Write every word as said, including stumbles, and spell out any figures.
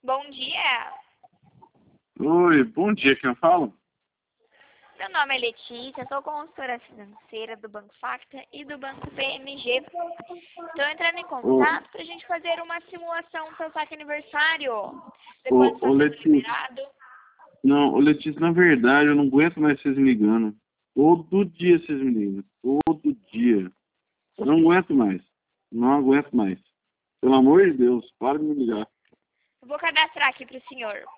Bom dia. Oi, bom dia, quem eu falo? Meu nome é Letícia, sou consultora financeira do Banco Facta e do Banco P M G. Estou entrando em Ô, contato para a gente fazer uma simulação do seu saque aniversário. Ver quanto ô, está ô sendo Letícia, liberado. não, ô Letícia, na verdade eu não aguento mais vocês me ligando. Todo dia vocês me ligam, todo dia. Eu não aguento mais, não aguento mais. Pelo amor de Deus, para de me ligar. Eu vou cadastrar aqui para o senhor.